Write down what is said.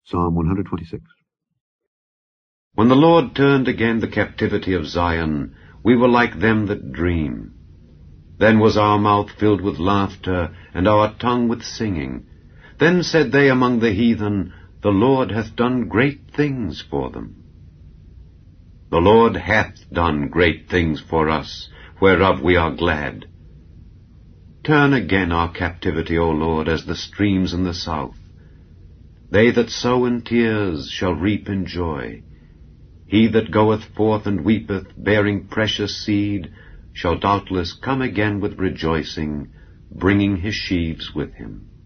Psalm 126. When the Lord turned again the captivity of Zion, we were like them that dream. Then was our mouth filled with laughter, and our tongue with singing. Then said they among the heathen, The Lord hath done great things for them. The Lord hath done great things for us, whereof we are glad. Turn again our captivity, O Lord, as the streams in the south. They that sow in tears shall reap in joy. He that goeth forth and weepeth, bearing precious seed, shall doubtless come again with rejoicing, bringing his sheaves with him.